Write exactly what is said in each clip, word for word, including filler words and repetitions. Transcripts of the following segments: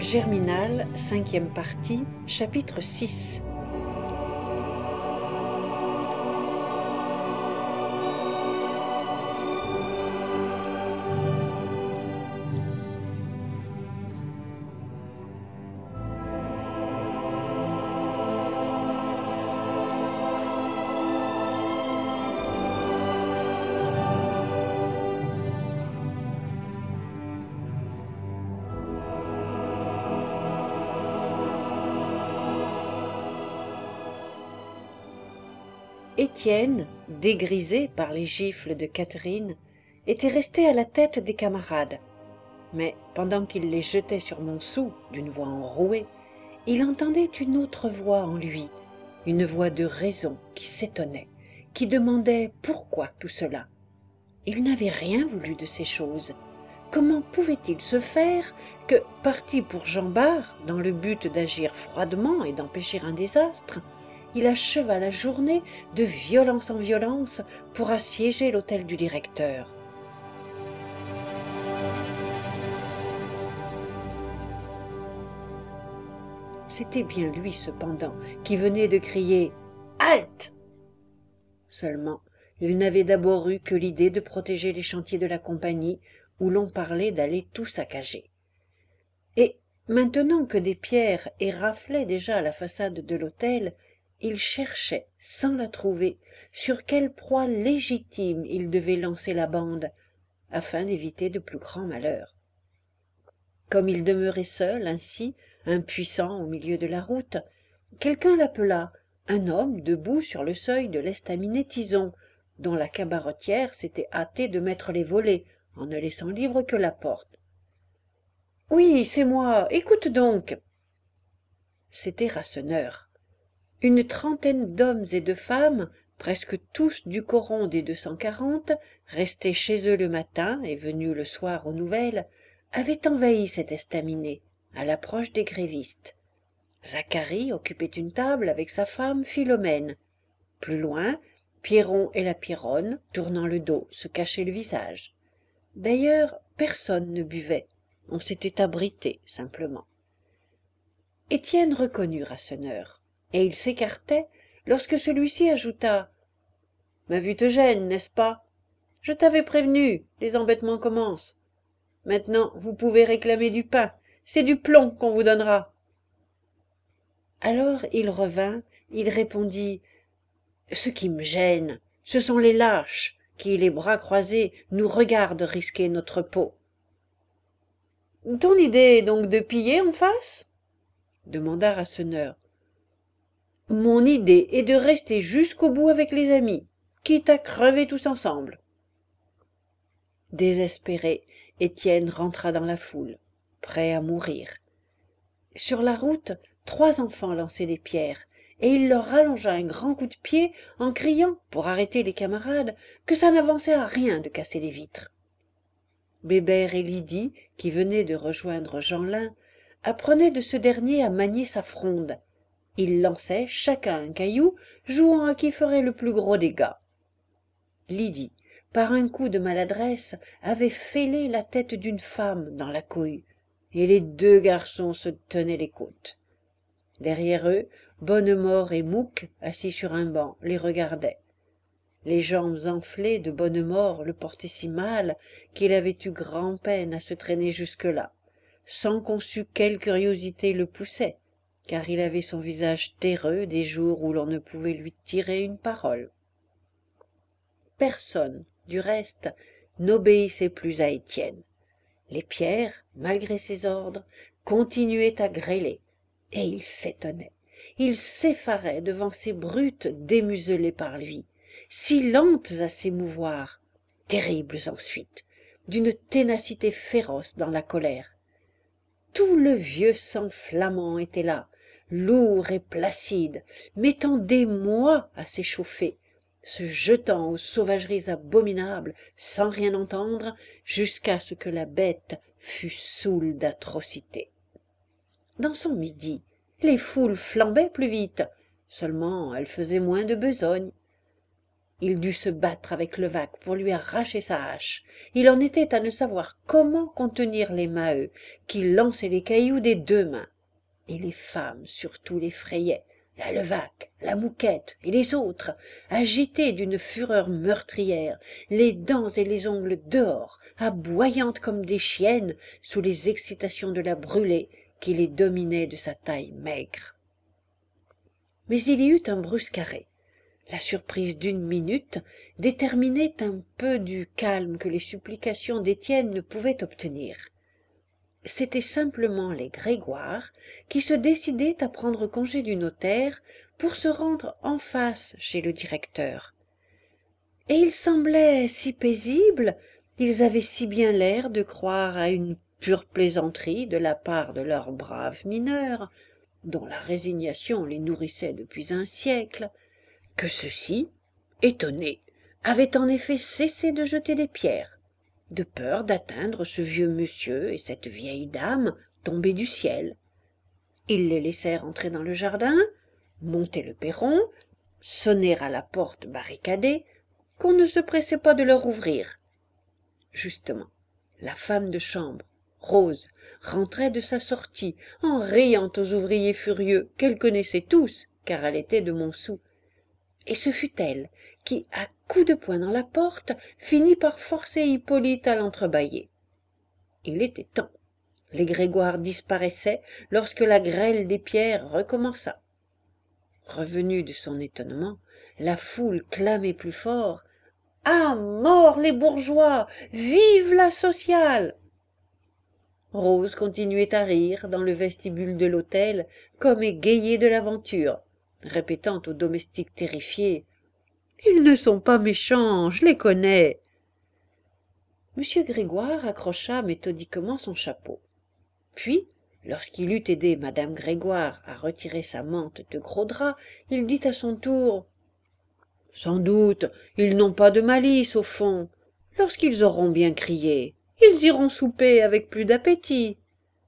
Germinal, cinquième partie, chapitre six. Étienne, dégrisé par les gifles de Catherine, était resté à la tête des camarades. Mais pendant qu'il les jetait sur Montsou d'une voix enrouée, il entendait une autre voix en lui, une voix de raison qui s'étonnait, qui demandait pourquoi tout cela. Il n'avait rien voulu de ces choses. Comment pouvait-il se faire que, parti pour Jean Bart, dans le but d'agir froidement et d'empêcher un désastre, il acheva la journée de violence en violence pour assiéger l'hôtel du directeur. C'était bien lui, cependant, qui venait de crier « Halte !» Seulement, il n'avait d'abord eu que l'idée de protéger les chantiers de la compagnie, où l'on parlait d'aller tout saccager. Et, maintenant que des pierres éraflaient déjà la façade de l'hôtel, il cherchait, sans la trouver, sur quelle proie légitime il devait lancer la bande, afin d'éviter de plus grands malheurs. Comme il demeurait seul, ainsi, impuissant au milieu de la route, quelqu'un l'appela, un homme debout sur le seuil de l'estaminet Tison, dont la cabaretière s'était hâtée de mettre les volets, en ne laissant libre que la porte. « Oui, c'est moi, écoute donc !» C'était Rasseneur. Une trentaine d'hommes et de femmes, presque tous du coron des deux cent quarante, restés chez eux le matin et venus le soir aux nouvelles, avaient envahi cet estaminet, à l'approche des grévistes. Zacharie occupait une table avec sa femme Philomène. Plus loin, Pierron et la Pierronne, tournant le dos, se cachaient le visage. D'ailleurs, personne ne buvait. On s'était abrité, simplement. Étienne reconnut Rasseneur, et il s'écartait lorsque celui-ci ajouta « Ma vue te gêne, n'est-ce pas ? Je t'avais prévenu, les embêtements commencent. Maintenant, vous pouvez réclamer du pain, c'est du plomb qu'on vous donnera. » Alors il revint, il répondit « Ce qui me gêne, ce sont les lâches qui, les bras croisés, nous regardent risquer notre peau. »« Ton idée est donc de piller en face ?» demanda Rasseneur. « Mon idée est de rester jusqu'au bout avec les amis, quitte à crever tous ensemble. » Désespéré, Étienne rentra dans la foule, prêt à mourir. Sur la route, trois enfants lançaient des pierres, et il leur rallongea un grand coup de pied en criant, pour arrêter les camarades, que ça n'avançait à rien de casser les vitres. Bébert et Lydie, qui venaient de rejoindre Jeanlin, apprenaient de ce dernier à manier sa fronde. Ils lançaient chacun un caillou, jouant à qui ferait le plus gros dégât. Lydie, par un coup de maladresse, avait fêlé la tête d'une femme dans la cohue, et les deux garçons se tenaient les côtes. Derrière eux, Bonnemort et Mouque, assis sur un banc, les regardaient. Les jambes enflées de Bonnemort le portaient si mal qu'il avait eu grand-peine à se traîner jusque-là, sans qu'on sût quelle curiosité le poussait, car il avait son visage terreux des jours où l'on ne pouvait lui tirer une parole. Personne, du reste, n'obéissait plus à Étienne. Les pierres, malgré ses ordres, continuaient à grêler, et il s'étonnait, il s'effarait devant ces brutes démuselées par lui, si lentes à s'émouvoir, terribles ensuite, d'une ténacité féroce dans la colère. Tout le vieux sang flamand était là, lourd et placide, mettant des mois à s'échauffer, se jetant aux sauvageries abominables sans rien entendre, jusqu'à ce que la bête fût saoule d'atrocité. Dans son midi, les foules flambaient plus vite, seulement elles faisaient moins de besogne. Il dut se battre avec Levaque pour lui arracher sa hache. Il en était à ne savoir comment contenir les Maheu, qui lançaient les cailloux des deux mains. Et les femmes surtout l'effrayaient, la Levaque, la Mouquette et les autres, agitées d'une fureur meurtrière, les dents et les ongles dehors, aboyantes comme des chiennes sous les excitations de la brûlée qui les dominait de sa taille maigre. Mais il y eut un brusque arrêt. La surprise d'une minute déterminait un peu du calme que les supplications d'Étienne ne pouvaient obtenir. C'étaient simplement les Grégoire qui se décidaient à prendre congé du notaire pour se rendre en face chez le directeur. Et ils semblaient si paisibles, ils avaient si bien l'air de croire à une pure plaisanterie de la part de leur brave mineur, dont la résignation les nourrissait depuis un siècle, que ceux-ci, étonnés, avaient en effet cessé de jeter des pierres, de peur d'atteindre ce vieux monsieur et cette vieille dame tombés du ciel. Ils les laissèrent entrer dans le jardin, monter le perron, sonner à la porte barricadée, qu'on ne se pressait pas de leur ouvrir. Justement, la femme de chambre, Rose, rentrait de sa sortie, en riant aux ouvriers furieux qu'elle connaissait tous, car elle était de Montsou. Et ce fut elle qui, à coups de poing dans la porte, finit par forcer Hippolyte à l'entrebâiller. Il était temps. Les Grégoire disparaissaient lorsque la grêle des pierres recommença. Revenu de son étonnement, la foule clamait plus fort. « À mort les bourgeois! Vive la sociale !» Rose continuait à rire dans le vestibule de l'hôtel comme égayée de l'aventure, répétant aux domestiques terrifiés « Ils ne sont pas méchants, je les connais !» Monsieur Grégoire accrocha méthodiquement son chapeau. Puis, lorsqu'il eut aidé madame Grégoire à retirer sa mante de gros drap, il dit à son tour « Sans doute, ils n'ont pas de malice au fond. Lorsqu'ils auront bien crié, ils iront souper avec plus d'appétit. »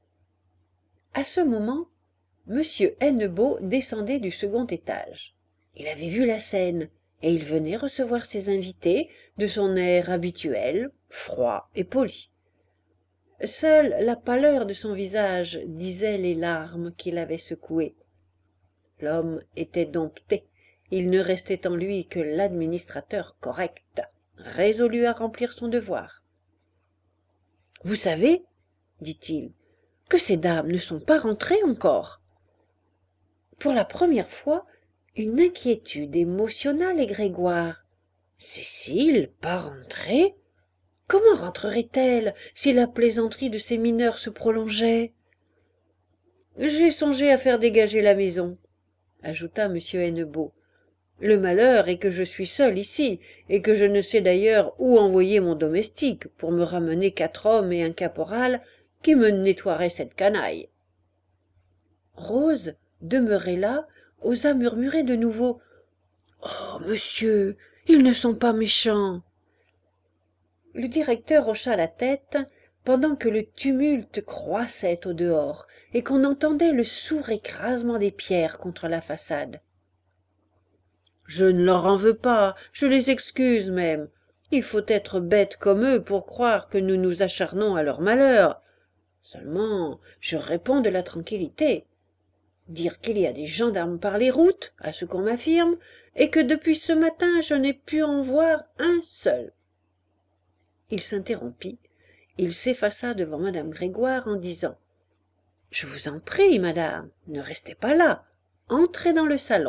À ce moment, Monsieur Hennebeau descendait du second étage. Il avait vu la scène, et il venait recevoir ses invités de son air habituel, froid et poli. Seule la pâleur de son visage disait les larmes qu'il avait secouées. L'homme était dompté, il ne restait en lui que l'administrateur correct, résolu à remplir son devoir. « Vous savez, dit-il, que ces dames ne sont pas rentrées encore. » Pour la première fois, une inquiétude émotionna les Grégoire. Cécile, pas rentrée? Comment rentrerait-elle si la plaisanterie de ces mineurs se prolongeait? J'ai songé à faire dégager la maison, ajouta M. Hennebeau. Le malheur est que je suis seul ici, et que je ne sais d'ailleurs où envoyer mon domestique pour me ramener quatre hommes et un caporal qui me nettoieraient cette canaille. Rose, demeurée là, osa murmurer de nouveau « Oh, monsieur, ils ne sont pas méchants !» Le directeur hocha la tête pendant que le tumulte croissait au dehors et qu'on entendait le sourd écrasement des pierres contre la façade. « Je ne leur en veux pas, je les excuse même. Il faut être bête comme eux pour croire que nous nous acharnons à leur malheur. Seulement, je réponds de la tranquillité. Dire qu'il y a des gendarmes par les routes, à ce qu'on m'affirme, et que depuis ce matin je n'ai pu en voir un seul. » Il s'interrompit, il s'effaça devant madame Grégoire en disant « Je vous en prie, madame, ne restez pas là, entrez dans le salon. »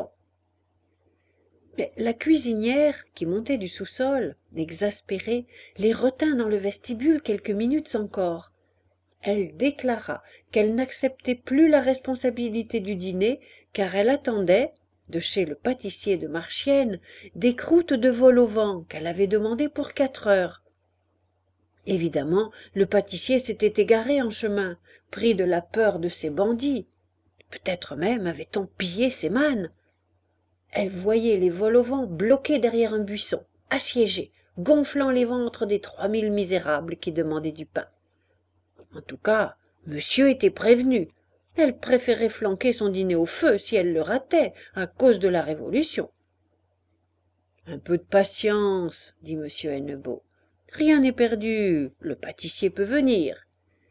Mais la cuisinière, qui montait du sous-sol, exaspérée, les retint dans le vestibule quelques minutes encore. Elle déclara qu'elle n'acceptait plus la responsabilité du dîner, car elle attendait, de chez le pâtissier de Marchiennes, des croûtes de vol au vent qu'elle avait demandées pour quatre heures. Évidemment, le pâtissier s'était égaré en chemin, pris de la peur de ces bandits. Peut-être même avait-on pillé ses mannes. Elle voyait les vol au vent bloqués derrière un buisson, assiégés, gonflant les ventres des trois mille misérables qui demandaient du pain. En tout cas, monsieur était prévenu. Elle préférait flanquer son dîner au feu si elle le ratait, à cause de la Révolution. Un peu de patience, dit M. Hennebeau. Rien n'est perdu, le pâtissier peut venir.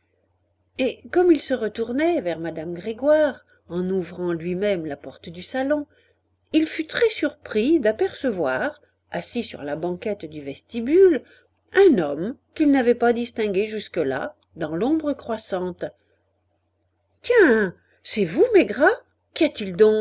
Et comme il se retournait vers madame Grégoire, en ouvrant lui-même la porte du salon, il fut très surpris d'apercevoir, assis sur la banquette du vestibule, un homme qu'il n'avait pas distingué jusque-là, dans l'ombre croissante. « Tiens, c'est vous, Maigrat? Qu'y a-t-il donc ?»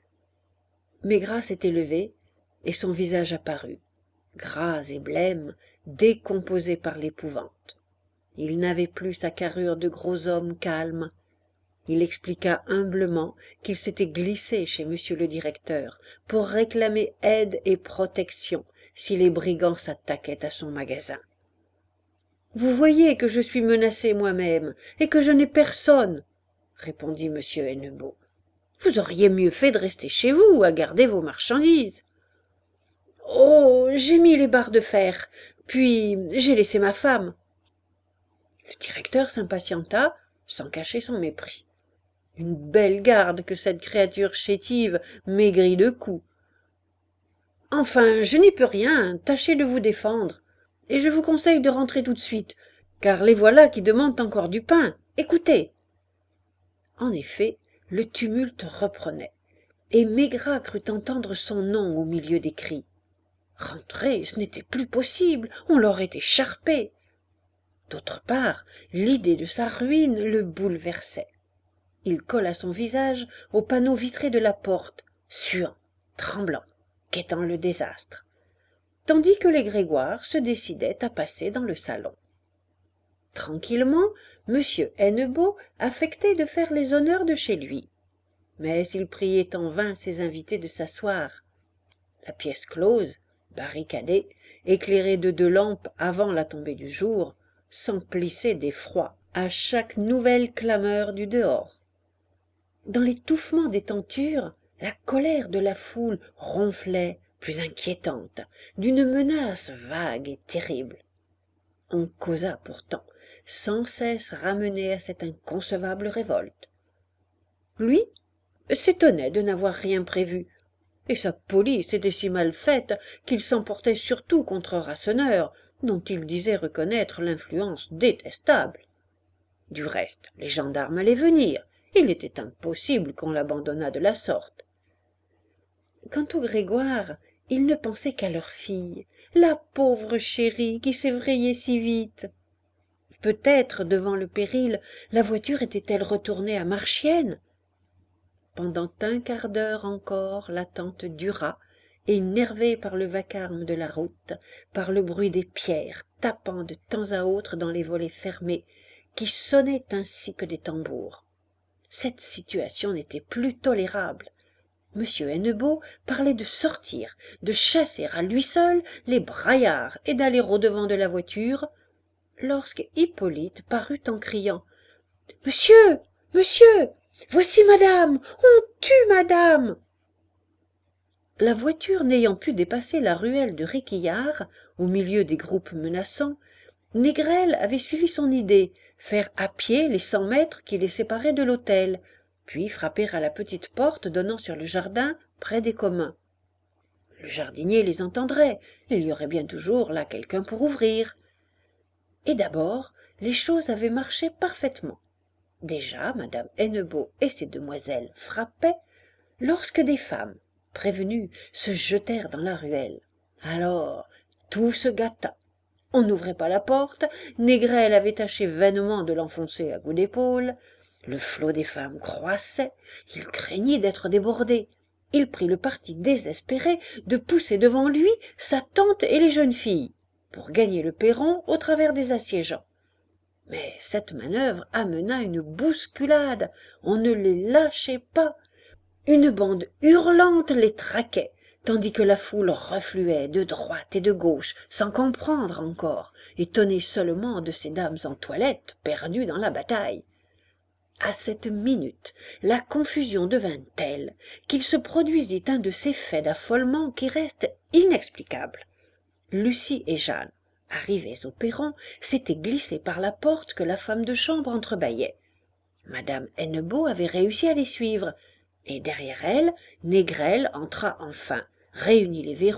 Maigrat s'était levé, et son visage apparut, gras et blême, décomposé par l'épouvante. Il n'avait plus sa carrure de gros homme calme. Il expliqua humblement qu'il s'était glissé chez monsieur le directeur pour réclamer aide et protection si les brigands s'attaquaient à son magasin. « Vous voyez que je suis menacé moi-même et que je n'ai personne, » répondit M. Hennebeau. « Vous auriez mieux fait de rester chez vous à garder vos marchandises. »« Oh, j'ai mis les barres de fer, puis j'ai laissé ma femme. » Le directeur s'impatienta, sans cacher son mépris. Une belle garde que cette créature chétive, maigrie de coups. « Enfin, je n'y peux rien, tâchez de vous défendre. Et je vous conseille de rentrer tout de suite, car les voilà qui demandent encore du pain. Écoutez !» En effet, le tumulte reprenait, et Maigrat crut entendre son nom au milieu des cris. Rentrer, ce n'était plus possible, on l'aurait écharpé. D'autre part, l'idée de sa ruine le bouleversait. Il colla son visage au panneau vitré de la porte, suant, tremblant, quêtant le désastre, tandis que les Grégoire se décidaient à passer dans le salon. Tranquillement, M. Hennebeau affectait de faire les honneurs de chez lui, mais il priait en vain ses invités de s'asseoir. La pièce close, barricadée, éclairée de deux lampes avant la tombée du jour, s'emplissait d'effroi à chaque nouvelle clameur du dehors. Dans l'étouffement des tentures, la colère de la foule ronflait, plus inquiétante, d'une menace vague et terrible. On causa pourtant, sans cesse ramené à cette inconcevable révolte. Lui s'étonnait de n'avoir rien prévu, et sa police était si mal faite qu'il s'emportait surtout contre Rasseneur, dont il disait reconnaître l'influence détestable. Du reste, les gendarmes allaient venir, il était impossible qu'on l'abandonnât de la sorte. Quant aux Grégoire, ils ne pensaient qu'à leur fille, la pauvre chérie qui s'évrayait si vite. Peut-être, devant le péril, la voiture était-elle retournée à Marchiennes. Pendant un quart d'heure encore, l'attente dura, énervée par le vacarme de la route, par le bruit des pierres tapant de temps à autre dans les volets fermés, qui sonnaient ainsi que des tambours. Cette situation n'était plus tolérable. M. Hennebeau parlait de sortir, de chasser à lui seul les braillards et d'aller au-devant de la voiture, lorsque Hippolyte parut en criant « Monsieur, monsieur, voici madame, on tue madame !» La voiture n'ayant pu dépasser la ruelle de Réquillart, au milieu des groupes menaçants, Négrel avait suivi son idée, faire à pied les cent mètres qui les séparaient de l'hôtel, puis frapper à la petite porte donnant sur le jardin près des communs. Le jardinier les entendrait, il y aurait bien toujours là quelqu'un pour ouvrir. Et d'abord, les choses avaient marché parfaitement. Déjà, madame Hennebeau et ses demoiselles frappaient, lorsque des femmes, prévenues, se jetèrent dans la ruelle. Alors, tout se gâta. On n'ouvrait pas la porte, Négrel avait tâché vainement de l'enfoncer à coups d'épaule. Le flot des femmes croissait, il craignit d'être débordé. Il prit le parti désespéré de pousser devant lui sa tante et les jeunes filles, pour gagner le perron au travers des assiégeants. Mais cette manœuvre amena une bousculade, on ne les lâchait pas. Une bande hurlante les traquait, tandis que la foule refluait de droite et de gauche, sans comprendre encore, étonnée seulement de ces dames en toilette perdues dans la bataille. À cette minute, la confusion devint telle qu'il se produisit un de ces faits d'affolement qui restent inexplicables. Lucie et Jeanne, arrivées au perron, s'étaient glissées par la porte que la femme de chambre entrebâillait. Madame Hennebeau avait réussi à les suivre, et derrière elle, Négrel entra enfin, réunit les verrous,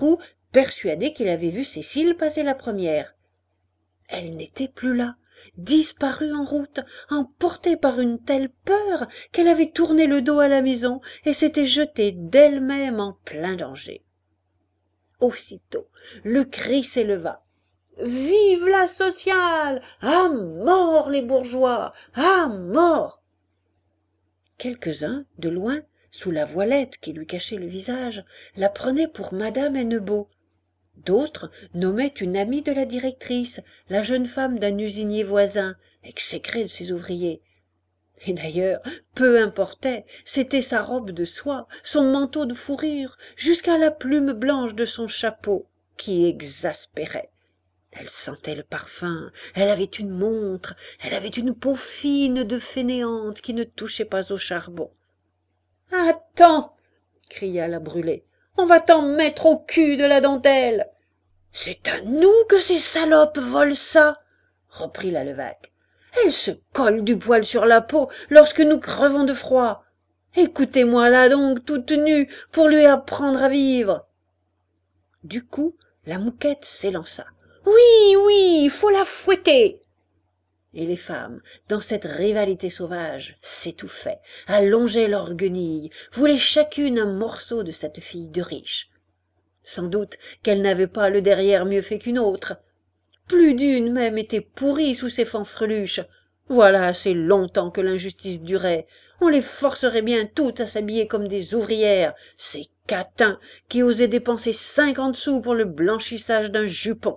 persuadé qu'il avait vu Cécile passer la première. Elle n'était plus là, disparue en route, emportée par une telle peur qu'elle avait tourné le dos à la maison et s'était jetée d'elle-même en plein danger. Aussitôt, le cri s'éleva. « Vive la sociale! À mort les bourgeois! À mort !» Quelques-uns, de loin, sous la voilette qui lui cachait le visage, la prenaient pour Madame Hennebeau. D'autres nommaient une amie de la directrice, la jeune femme d'un usinier voisin, exécrée de ses ouvriers. Et d'ailleurs, peu importait, c'était sa robe de soie, son manteau de fourrure, jusqu'à la plume blanche de son chapeau, qui exaspérait. Elle sentait le parfum, elle avait une montre, elle avait une peau fine de fainéante qui ne touchait pas au charbon. « Attends !» cria la brûlée. « On va t'en mettre au cul de la dentelle !»« C'est à nous que ces salopes volent ça !» reprit la Levaque. « Elles se collent du poil sur la peau lorsque nous crevons de froid. Écoutez-moi là donc, toute nue, pour lui apprendre à vivre !» Du coup, la Mouquette s'élança. « Oui, oui, il faut la fouetter !» Et les femmes, dans cette rivalité sauvage, s'étouffaient, allongeaient leurs guenilles, voulaient chacune un morceau de cette fille de riche. Sans doute qu'elle n'avait pas le derrière mieux fait qu'une autre. Plus d'une même était pourrie sous ces fanfreluches. Voilà assez longtemps que l'injustice durait. On les forcerait bien toutes à s'habiller comme des ouvrières, ces catins qui osaient dépenser cinquante sous pour le blanchissage d'un jupon.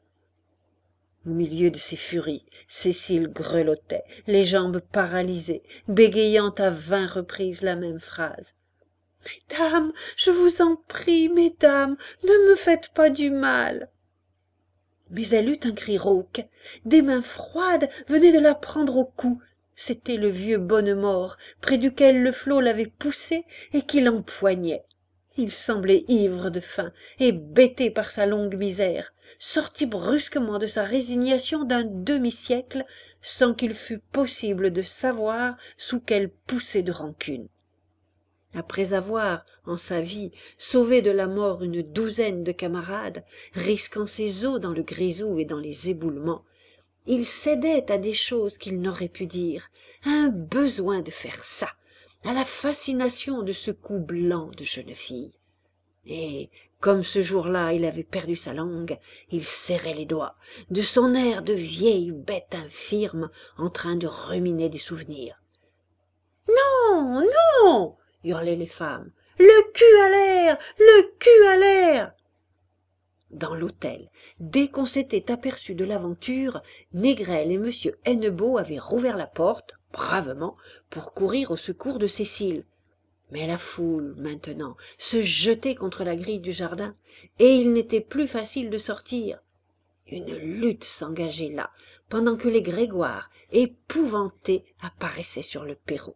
Au milieu de ces furies, Cécile grelottait, les jambes paralysées, bégayant à vingt reprises la même phrase. « Mesdames, je vous en prie, mesdames, ne me faites pas du mal !» Mais elle eut un cri rauque. Des mains froides venaient de la prendre au cou. C'était le vieux Bonnemort, près duquel le flot l'avait poussé et qui l'empoignait. Il semblait ivre de faim et bêté par sa longue misère, sorti brusquement de sa résignation d'un demi-siècle sans qu'il fût possible de savoir sous quelle poussée de rancune. Après avoir, en sa vie, sauvé de la mort une douzaine de camarades, risquant ses os dans le grisou et dans les éboulements, il cédait à des choses qu'il n'aurait pu dire, à un besoin de faire ça, à la fascination de ce cou blanc de jeune fille. Et, comme ce jour-là il avait perdu sa langue, il serrait les doigts, de son air de vieille bête infirme en train de ruminer des souvenirs. « Non, non !» hurlaient les femmes. « Le cul à l'air, le cul à l'air !» Dans l'hôtel, dès qu'on s'était aperçu de l'aventure, Négrel et monsieur Hennebeau avaient rouvert la porte, bravement, pour courir au secours de Cécile. Mais la foule, maintenant, se jetait contre la grille du jardin, et il n'était plus facile de sortir. Une lutte s'engageait là, pendant que les Grégoire, épouvantés, apparaissaient sur le perron.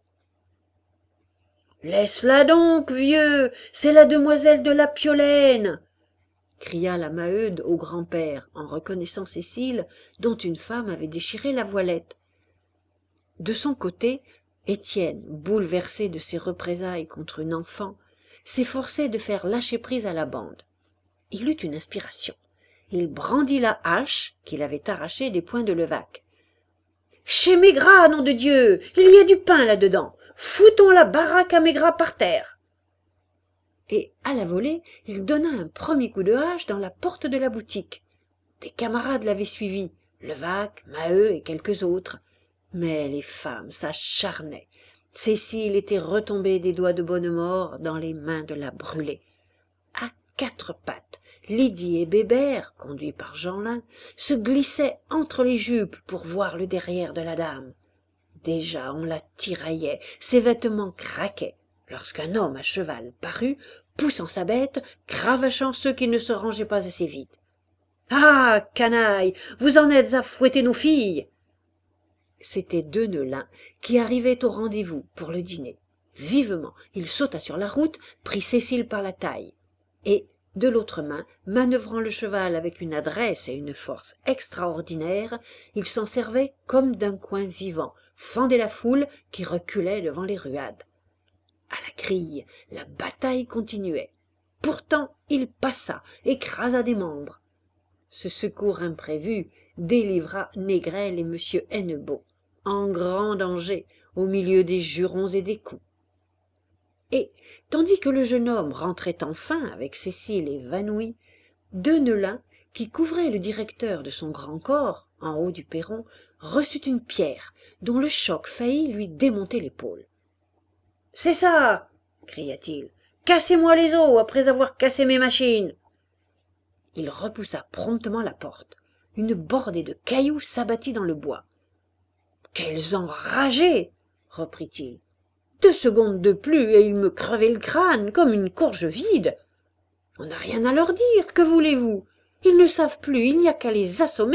« Laisse-la donc, vieux, c'est la demoiselle de la Piolaine !» cria la Maheude au grand-père, en reconnaissant Cécile, dont une femme avait déchiré la voilette. De son côté, Étienne, bouleversé de ses représailles contre une enfant, s'efforçait de faire lâcher prise à la bande. Il eut une inspiration. Il brandit la hache qu'il avait arrachée des poings de Levaque. « Chez Maigrat, nom de Dieu, il y a du pain là-dedans. Foutons la baraque à Maigrat par terre !» Et, à la volée, il donna un premier coup de hache dans la porte de la boutique. Des camarades l'avaient suivi, Levaque, Maheu et quelques autres. Mais les femmes s'acharnaient. Cécile était retombée des doigts de Bonnemort dans les mains de la brûlée. À quatre pattes, Lydie et Bébert, conduits par Jeanlin, se glissaient entre les jupes pour voir le derrière de la dame. Déjà on la tiraillait, ses vêtements craquaient, lorsqu'un homme à cheval parut, poussant sa bête, cravachant ceux qui ne se rangeaient pas assez vite. « Ah, canaille, vous en êtes à fouetter nos filles !» C'étaient deux Neulin qui arrivaient au rendez-vous pour le dîner. Vivement, il sauta sur la route, prit Cécile par la taille, et, de l'autre main, manœuvrant le cheval avec une adresse et une force extraordinaires, il s'en servait comme d'un coin vivant, fendait la foule qui reculait devant les ruades. À la grille, la bataille continuait. Pourtant il passa, écrasa des membres. Ce secours imprévu délivra Négrel et monsieur Hennebeau, en grand danger, au milieu des jurons et des coups. Et, tandis que le jeune homme rentrait enfin avec Cécile évanouie, Deneulin, qui couvrait le directeur de son grand corps, en haut du perron, reçut une pierre, dont le choc faillit lui démonter l'épaule. « C'est ça !» cria-t-il. « Cassez-moi les os après avoir cassé mes machines !» Il repoussa promptement la porte. Une bordée de cailloux s'abattit dans le bois. « Quels enragés !» reprit-il. « Deux secondes de plus et ils me crevaient le crâne comme une courge vide. On n'a rien à leur dire, que voulez-vous? Ils ne savent plus, il n'y a qu'à les assommer. »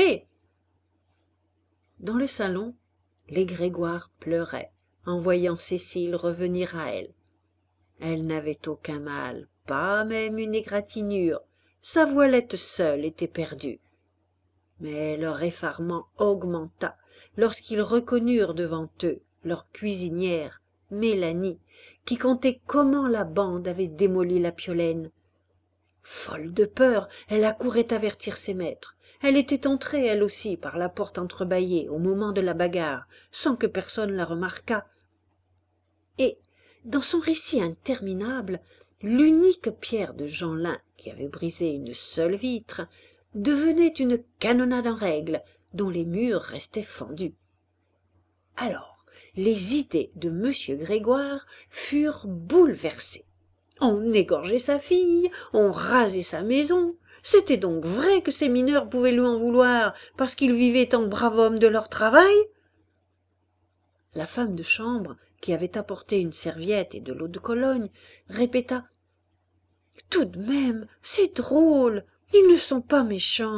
Dans le salon, les Grégoire pleuraient en voyant Cécile revenir à elle. Elle n'avait aucun mal, pas même une égratignure. Sa voilette seule était perdue. Mais leur effarement augmenta lorsqu'ils reconnurent devant eux leur cuisinière, Mélanie, qui contait comment la bande avait démoli la Piolaine. Folle de peur, elle accourait avertir ses maîtres. Elle était entrée, elle aussi, par la porte entrebâillée au moment de la bagarre, sans que personne la remarquât. Et, dans son récit interminable, l'unique pierre de Jeanlin, qui avait brisé une seule vitre, devenait une canonnade en règle, dont les murs restaient fendus. Alors, les idées de monsieur Grégoire furent bouleversées. On égorgeait sa fille, on rasait sa maison. C'était donc vrai que ces mineurs pouvaient lui en vouloir parce qu'ils vivaient en brave homme de leur travail? La femme de chambre, qui avait apporté une serviette et de l'eau de Cologne, répéta « Tout de même, c'est drôle, ils ne sont pas méchants. »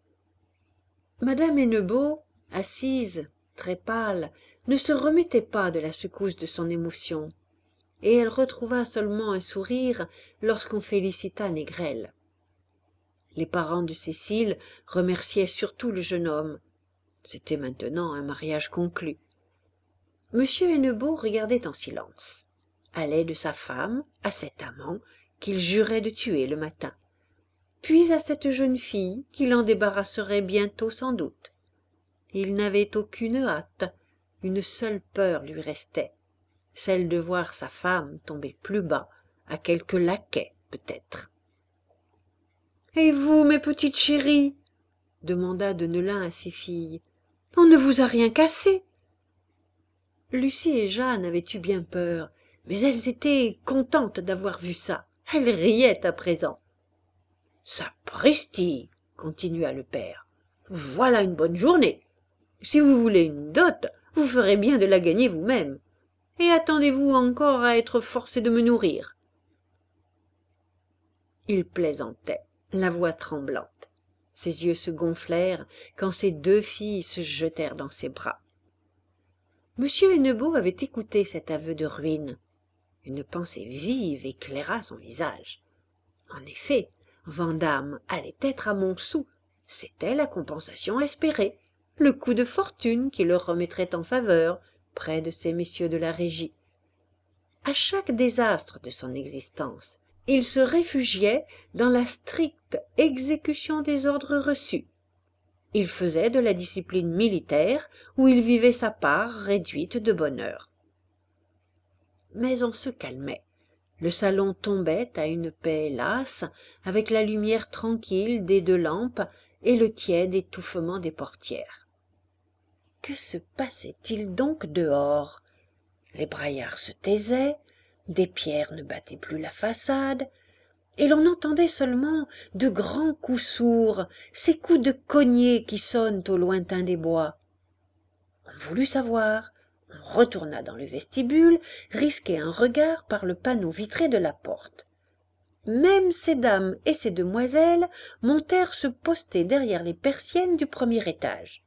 Madame Hennebeau, assise, très pâle, ne se remettait pas de la secousse de son émotion, et elle retrouva seulement un sourire lorsqu'on félicita Négrel. Les parents de Cécile remerciaient surtout le jeune homme. C'était maintenant un mariage conclu. Monsieur Hennebeau regardait en silence, allait de sa femme à cet amant qu'il jurait de tuer le matin, puis à cette jeune fille qu'il en débarrasserait bientôt sans doute. Il n'avait aucune hâte, une seule peur lui restait, celle de voir sa femme tomber plus bas, à quelque laquais peut-être. « Et vous, mes petites chéries ?» demanda Deneulin à ses filles. « On ne vous a rien cassé ?» Lucie et Jeanne avaient eu bien peur, mais elles étaient contentes d'avoir vu ça. Elles riaient à présent. « Sapristi !» continua le père. « Voilà une bonne journée. Si vous voulez une dot, vous ferez bien de la gagner vous-même. Et attendez-vous encore à être forcé de me nourrir ?» Il plaisantait, la voix tremblante. Ses yeux se gonflèrent quand ses deux filles se jetèrent dans ses bras. Monsieur Hennebeau avait écouté cet aveu de ruine. Une pensée vive éclaira son visage. En effet, Vandame allait être à Montsou. C'était la compensation espérée, le coup de fortune qui le remettrait en faveur près de ces messieurs de la régie. À chaque désastre de son existence, il se réfugiait dans la stricte exécution des ordres reçus. Il faisait de la discipline militaire où il vivait sa part réduite de bonheur. Mais on se calmait. Le salon tombait à une paix lasse, avec la lumière tranquille des deux lampes et le tiède étouffement des portières. Que se passait-il donc dehors? Les braillards se taisaient, des pierres ne battaient plus la façade, et l'on entendait seulement de grands coups sourds, ces coups de cognée qui sonnent au lointain des bois. On voulut savoir, on retourna dans le vestibule, risquait un regard par le panneau vitré de la porte. Même ces dames et ces demoiselles montèrent se poster derrière les persiennes du premier étage.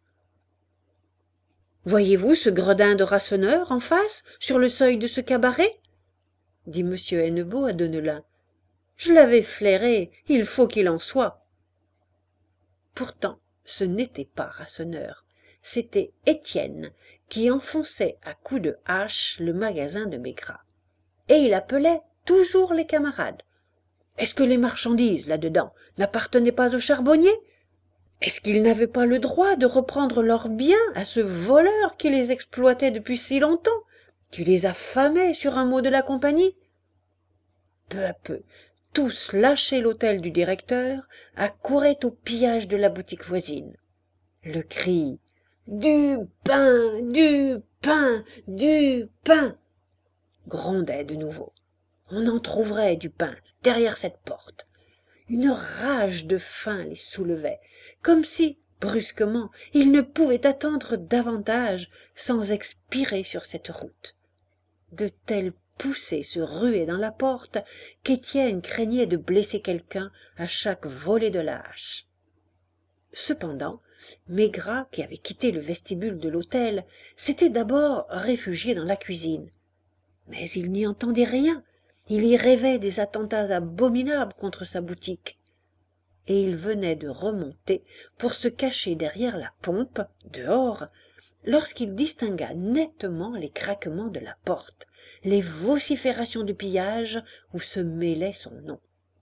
« Voyez-vous ce gredin de rasseneur en face, sur le seuil de ce cabaret ?» dit monsieur Hennebeau à Deneulin. « Je l'avais flairé, il faut qu'il en soit. » Pourtant, ce n'était pas Rasseneur, c'était Étienne qui enfonçait à coups de hache le magasin de Maigrat. Et il appelait toujours les camarades. Est-ce que les marchandises, là-dedans, n'appartenaient pas au charbonnier? Est-ce qu'ils n'avaient pas le droit de reprendre leurs biens à ce voleur qui les exploitait depuis si longtemps, qui les affamait sur un mot de la compagnie? Peu à peu, tous lâchaient l'hôtel du directeur, accouraient au pillage de la boutique voisine. Le cri « Du pain, du pain, du pain » grondait de nouveau. On en trouverait du pain derrière cette porte. Une rage de faim les soulevait, comme si, brusquement, ils ne pouvaient attendre davantage sans expirer sur cette route. De telles poussées se ruaient dans la porte qu'Étienne craignait de blesser quelqu'un à chaque volée de la hache. Cependant, Maigrat, qui avait quitté le vestibule de l'hôtel, s'était d'abord réfugié dans la cuisine. Mais il n'y entendait rien. Il y rêvait des attentats abominables contre sa boutique. Et il venait de remonter pour se cacher derrière la pompe, dehors, lorsqu'il distingua nettement les craquements de la porte, les vociférations de pillage où se mêlait son nom.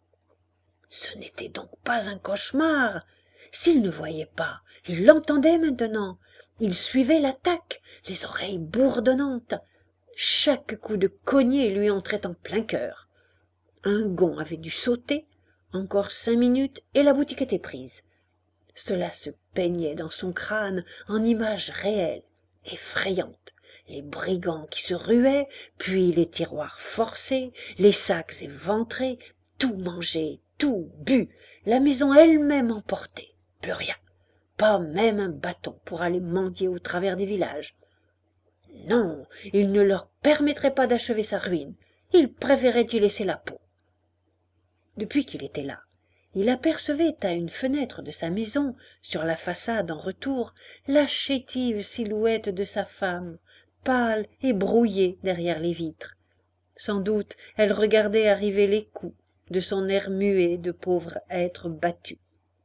Ce n'était donc pas un cauchemar. S'il ne voyait pas, il l'entendait maintenant. Il suivait l'attaque, les oreilles bourdonnantes. Chaque coup de cognée lui entrait en plein cœur. Un gond avait dû sauter, encore cinq minutes et la boutique était prise. Cela se peignait dans son crâne en images réelles, effrayantes. Les brigands qui se ruaient, puis les tiroirs forcés, les sacs éventrés, tout mangé, tout bu, la maison elle-même emportée. Plus rien, pas même un bâton pour aller mendier au travers des villages. Non, il ne leur permettrait pas d'achever sa ruine, il préférait y laisser la peau. Depuis qu'il était là, il apercevait à une fenêtre de sa maison, sur la façade en retour, la chétive silhouette de sa femme, pâle et brouillée derrière les vitres. Sans doute elle regardait arriver les coups de son air muet de pauvre être battu.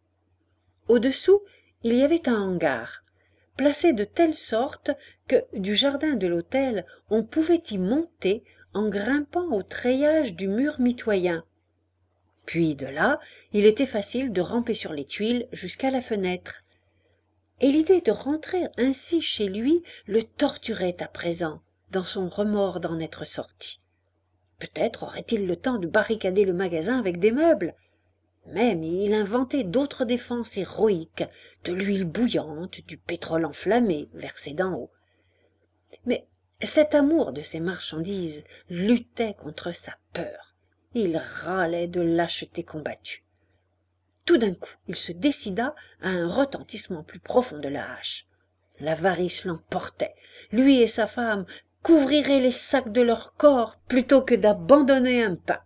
Au-dessous, il y avait un hangar, placé de telle sorte que, du jardin de l'hôtel, on pouvait y monter en grimpant au treillage du mur mitoyen. Puis de là, il était facile de ramper sur les tuiles jusqu'à la fenêtre. Et l'idée de rentrer ainsi chez lui le torturait à présent, dans son remords d'en être sorti. Peut-être aurait-il le temps de barricader le magasin avec des meubles. Même il inventait d'autres défenses héroïques, de l'huile bouillante, du pétrole enflammé versé d'en haut. Mais cet amour de ses marchandises luttait contre sa peur. Il râlait de lâcheté combattue. Tout d'un coup, il se décida à un retentissement plus profond de la hache. L'avarice l'emportait. Lui et sa femme couvriraient les sacs de leur corps plutôt que d'abandonner un pain.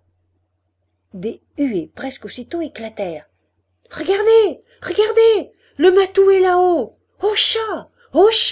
Des huées presque aussitôt éclatèrent. « Regardez, regardez, le matou est là-haut. Au chat, au chat !»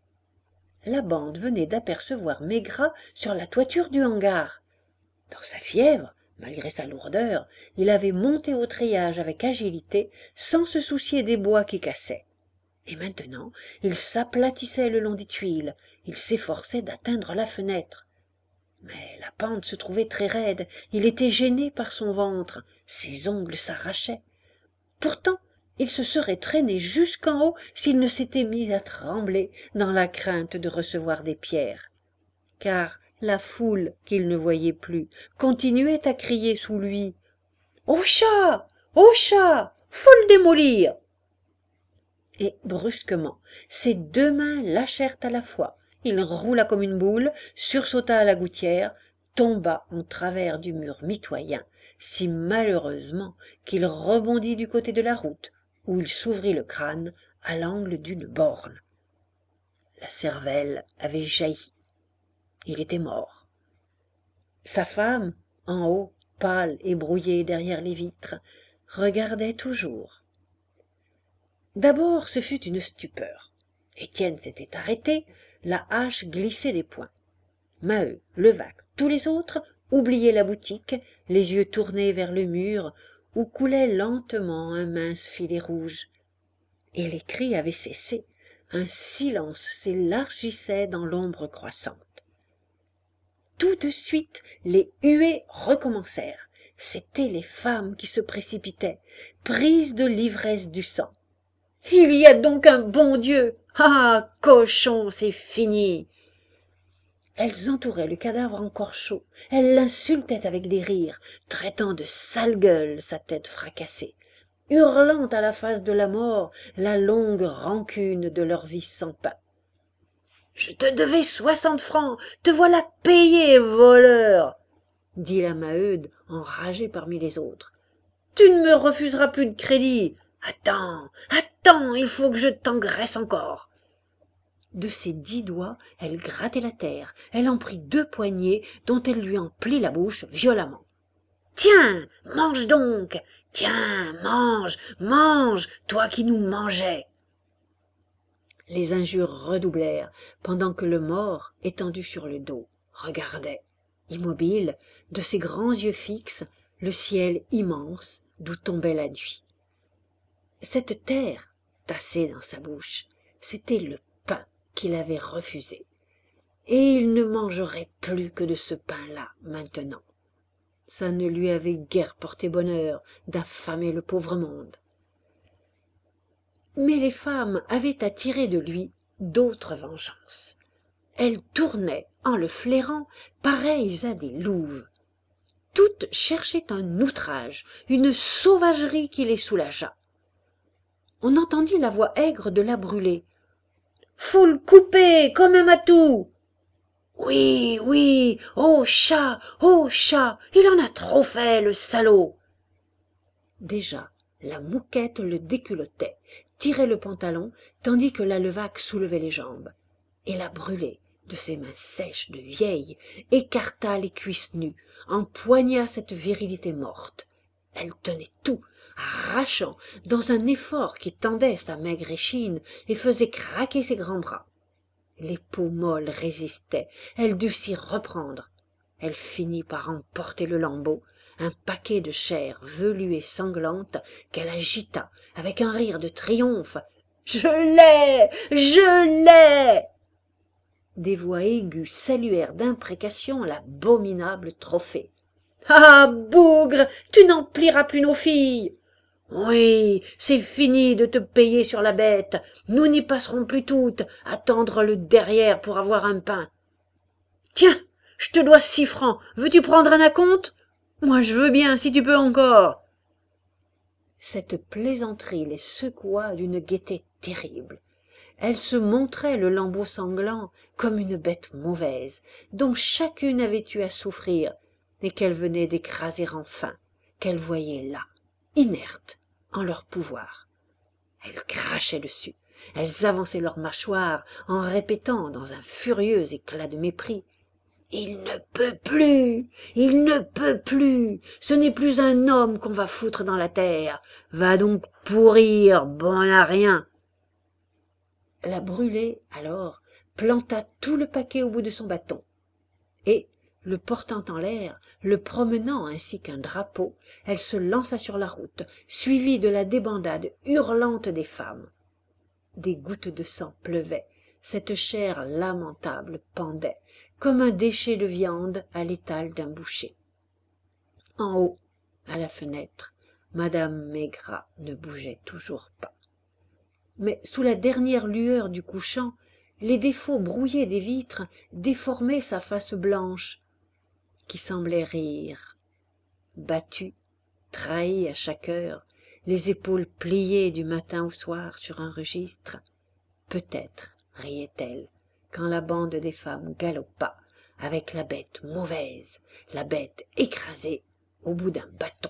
La bande venait d'apercevoir Maigrat sur la toiture du hangar. Dans sa fièvre, malgré sa lourdeur, il avait monté au treillage avec agilité, sans se soucier des bois qui cassaient. Et maintenant, il s'aplatissait le long des tuiles, il s'efforçait d'atteindre la fenêtre. Mais la pente se trouvait très raide, il était gêné par son ventre, ses ongles s'arrachaient. Pourtant, il se serait traîné jusqu'en haut s'il ne s'était mis à trembler dans la crainte de recevoir des pierres. Car la foule, qu'il ne voyait plus, continuait à crier sous lui « Au chat! Au chat! Faut le démolir !» Et brusquement, ses deux mains lâchèrent à la fois. Il roula comme une boule, sursauta à la gouttière, tomba en travers du mur mitoyen, si malheureusement qu'il rebondit du côté de la route, où il s'ouvrit le crâne à l'angle d'une borne. La cervelle avait jailli. Il était mort. Sa femme, en haut, pâle et brouillée derrière les vitres, regardait toujours. D'abord ce fut une stupeur. Étienne s'était arrêté, la hache glissait des poings. Maheu, Levaque, tous les autres oubliaient la boutique, les yeux tournés vers le mur, où coulait lentement un mince filet rouge. Et les cris avaient cessé, un silence s'élargissait dans l'ombre croissante. Tout de suite, les huées recommencèrent. c'étaient les femmes qui se précipitaient, prises de l'ivresse du sang. « Il y a donc un bon Dieu! Ah, cochon, c'est fini !» Elles entouraient le cadavre encore chaud, elles l'insultaient avec des rires, traitant de sale gueule sa tête fracassée, hurlant à la face de la mort la longue rancune de leur vie sans pain. « Je te devais soixante francs, te voilà payé, voleur !» dit la Maheude, enragée parmi les autres. « Tu ne me refuseras plus de crédit. Attends, attends, il faut que je t'engraisse encore. » De ses dix doigts, elle grattait la terre, elle en prit deux poignées, dont elle lui emplit la bouche violemment. « Tiens, mange donc! Tiens, mange, mange, toi qui nous mangeais !» Les injures redoublèrent, pendant que le mort, étendu sur le dos, regardait, immobile, de ses grands yeux fixes, le ciel immense d'où tombait la nuit. Cette terre, tassée dans sa bouche, c'était le pain qu'il avait refusé, et il ne mangerait plus que de ce pain-là maintenant. Ça ne lui avait guère porté bonheur d'affamer le pauvre monde. Mais les femmes avaient à tirer de lui d'autres vengeances. Elles tournaient, en le flairant, pareilles à des louves. Toutes cherchaient un outrage, une sauvagerie qui les soulageât. On entendit la voix aigre de la Brûlé. « Faut le couper, comme un matou !»« Oui, oui, oh chat, oh chat, il en a trop fait, le salaud !» Déjà, la Mouquette le déculottait, tirait le pantalon, tandis que la Levaque soulevait les jambes. Et la Brûlé, de ses mains sèches de vieille, écarta les cuisses nues, empoigna cette virilité morte. Elle tenait tout, arrachant, dans un effort qui tendait sa maigre échine et faisait craquer ses grands bras. Les peaux molles résistaient, elle dut s'y reprendre. Elle finit par emporter le lambeau, un paquet de chair velue et sanglante qu'elle agita avec un rire de triomphe. « Je l'ai! Je l'ai !» Des voix aiguës saluèrent d'imprécations l'abominable trophée. « Ah, bougre, tu n'en plieras plus nos filles !»« Oui, c'est fini de te payer sur la bête, nous n'y passerons plus toutes à tendre le derrière pour avoir un pain. »« Tiens, je te dois six francs, veux-tu prendre un acompte ? Moi je veux bien, si tu peux encore. » Cette plaisanterie les secoua d'une gaieté terrible. Elles se montraient le lambeau sanglant comme une bête mauvaise, dont chacune avait eu à souffrir, et qu'elles venaient d'écraser enfin, qu'elles voyaient là, inertes, en leur pouvoir. Elles crachaient dessus, elles avançaient leurs mâchoires en répétant dans un furieux éclat de mépris: « Il ne peut plus, il ne peut plus, ce n'est plus un homme qu'on va foutre dans la terre, va donc pourrir, bon à rien. » La Brûlé, alors, planta tout le paquet au bout de son bâton, et, le portant en l'air, le promenant ainsi qu'un drapeau, elle se lança sur la route, suivie de la débandade hurlante des femmes. Des gouttes de sang pleuvaient, cette chair lamentable pendait, comme un déchet de viande à l'étal d'un boucher. En haut, à la fenêtre, madame Maigrat ne bougeait toujours pas. Mais sous la dernière lueur du couchant, les défauts brouillés des vitres déformaient sa face blanche, qui semblait rire. Battue, trahie à chaque heure, les épaules pliées du matin au soir sur un registre, peut-être riait-elle quand la bande des femmes galopa avec la bête mauvaise, la bête écrasée au bout d'un bâton.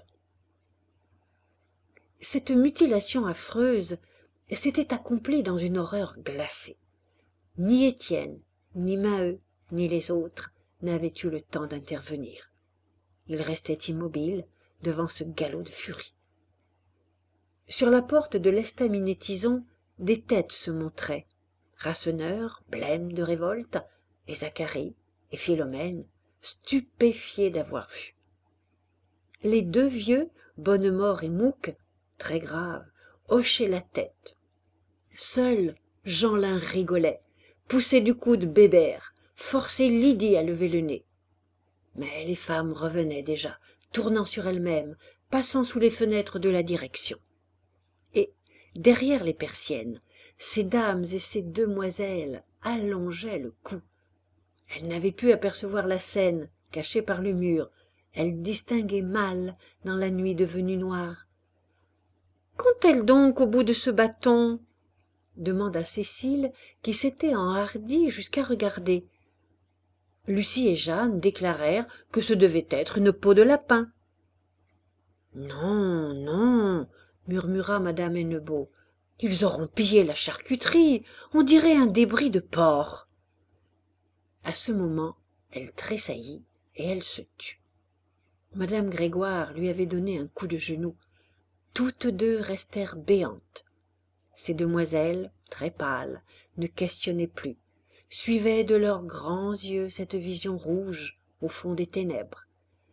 Cette mutilation affreuse s'était accomplie dans une horreur glacée. Ni Étienne, ni Maheu, ni les autres n'avaient eu le temps d'intervenir. Ils restaient immobiles devant ce galop de furie. Sur la porte de l'estaminet Tison, des têtes se montraient. Rasseneur, blême de révolte, et Zacharie, et Philomène, stupéfiés d'avoir vu. Les deux vieux, Bonnemort et Mouque, très graves, hochaient la tête. Seul Jeanlin rigolait, poussait du coude Bébert, forçait Lydie à lever le nez. Mais les femmes revenaient déjà, tournant sur elle-même, passant sous les fenêtres de la direction. Et, derrière les persiennes, ces dames et ces demoiselles allongeaient le cou. Elle n'avait pu apercevoir la scène, cachée par le mur. Elle distinguait mal dans la nuit devenue noire. « Qu'ont-elles donc au bout de ce bâton ?» demanda Cécile, qui s'était enhardie jusqu'à regarder. Lucie et Jeanne déclarèrent que ce devait être une peau de lapin. « Non, non, » murmura madame Hennebeau. « Ils auront pillé la charcuterie, on dirait un débris de porc. » À ce moment, elle tressaillit et elle se tut. Madame Grégoire lui avait donné un coup de genou. Toutes deux restèrent béantes. Ces demoiselles, très pâles, ne questionnaient plus, suivaient de leurs grands yeux cette vision rouge au fond des ténèbres.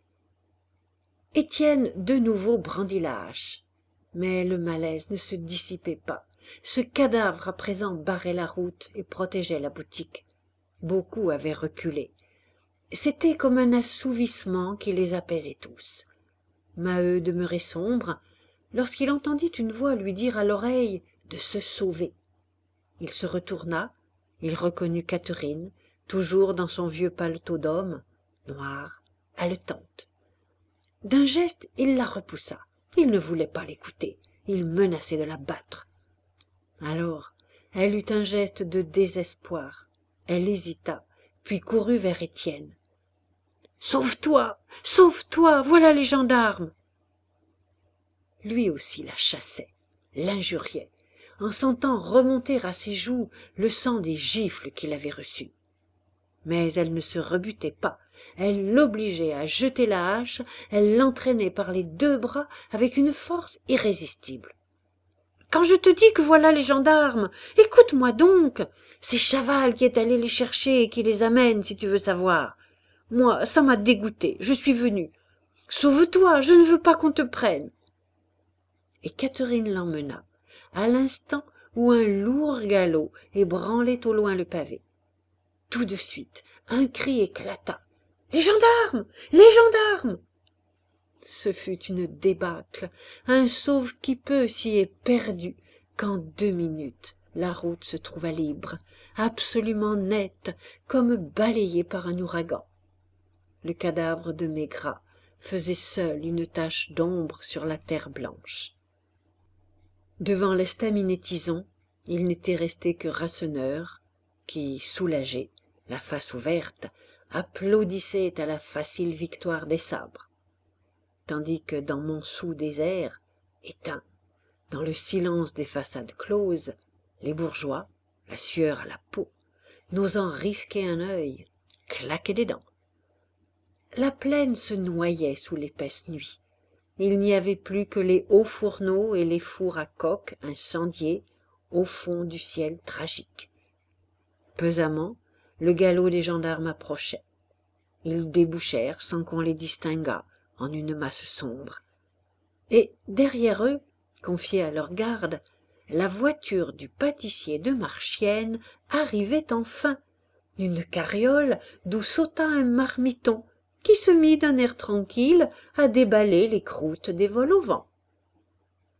Étienne de nouveau brandit la hache, mais le malaise ne se dissipait pas. Ce cadavre à présent barrait la route et protégeait la boutique. Beaucoup avaient reculé. C'était comme un assouvissement qui les apaisait tous. Maheu demeurait sombre lorsqu'il entendit une voix lui dire à l'oreille de se sauver. Il se retourna, il reconnut Catherine, toujours dans son vieux paletot d'homme, noire, haletante. D'un geste, il la repoussa. Il ne voulait pas l'écouter, il menaçait de la battre. Alors, elle eut un geste de désespoir. Elle hésita, puis courut vers Étienne. « Sauve-toi, sauve-toi, voilà les gendarmes !» Lui aussi la chassait, l'injuriait, en sentant remonter à ses joues le sang des gifles qu'il avait reçues. Mais elle ne se rebutait pas, elle l'obligeait à jeter la hache, elle l'entraînait par les deux bras avec une force irrésistible. « Quand je te dis que voilà les gendarmes, écoute-moi donc, c'est Chaval qui est allé les chercher et qui les amène, si tu veux savoir. Moi, ça m'a dégoûté, je suis venue. Sauve-toi, je ne veux pas qu'on te prenne. » Et Catherine l'emmena, à l'instant où un lourd galop ébranlait au loin le pavé. Tout de suite, un cri éclata. « Les gendarmes! Les gendarmes !» Ce fut une débâcle, un sauve-qui-peut s'y est perdu, qu'en deux minutes la route se trouva libre, absolument nette, comme balayée par un ouragan. Le cadavre de Maigrat faisait seul une tache d'ombre sur la terre blanche. Devant l'estaminet Tison, il n'était resté que Rasseneur, qui, soulagé, la face ouverte, applaudissait à la facile victoire des sabres. Tandis que dans Montsou désert, éteint, dans le silence des façades closes, les bourgeois, la sueur à la peau, n'osant risquer un œil, claquaient des dents. La plaine se noyait sous l'épaisse nuit. Il n'y avait plus que les hauts fourneaux et les fours à coke incendiés au fond du ciel tragique. Pesamment, le galop des gendarmes approchait. Ils débouchèrent sans qu'on les distinguât en une masse sombre. Et derrière eux, confiée à leur garde, la voiture du pâtissier de Marchiennes arrivait enfin, une carriole d'où sauta un marmiton qui se mit d'un air tranquille à déballer les croûtes des vol au vent.